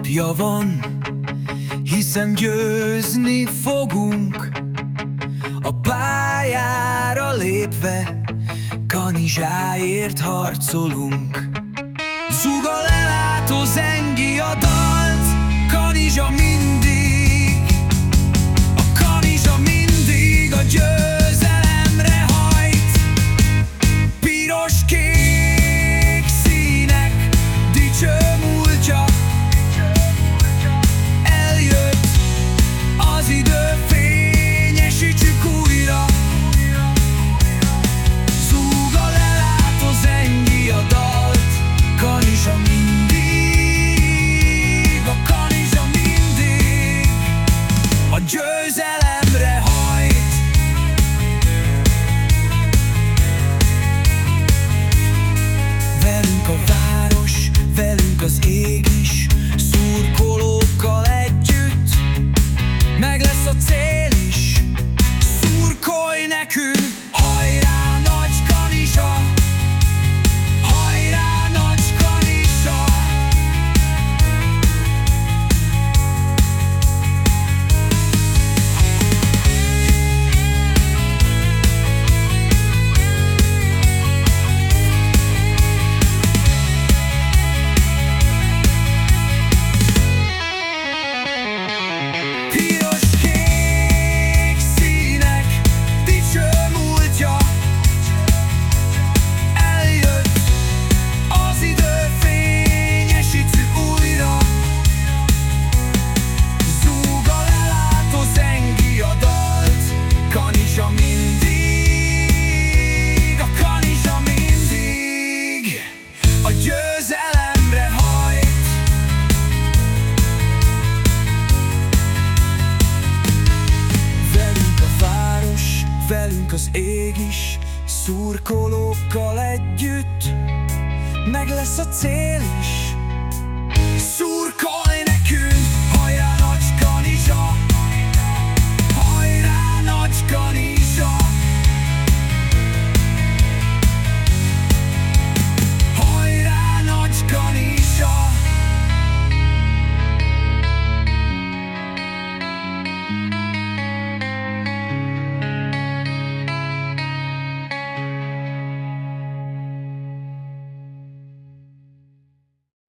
módja van, hiszen győzni fogunk. A pályára lépve Kanizsáért harcolunk. Zúg a lelátó, zengi a dalt, Kanizsa mindig, a Kanizsa mindig a győzelemre hajt. Piros-kék színek dicső múltja, eljött az idő, fényesítsük újra. Zúg a lelátó, zengi a dalt, Kanizsa mindig, a Kanizsa mindig a győzelemre hajt. Velünk a város, velünk az ég is, szurkolókkal együtt, meg lesz a cél is, szurkolj nekünk! Hajrá, Nagy Kanizsa! Hajrá, Nagy Kanizsa! Piros-kék színek dicső múltja, eljött az idő, fényesítsük újra. Zúg a lelátó, zengi a dalt, Kanizsa mindig, a Kanizsa mindig a győzelemre hajt. Velünk a város, velünk az ég is, szurkolókkal együtt, meg lesz a cél is,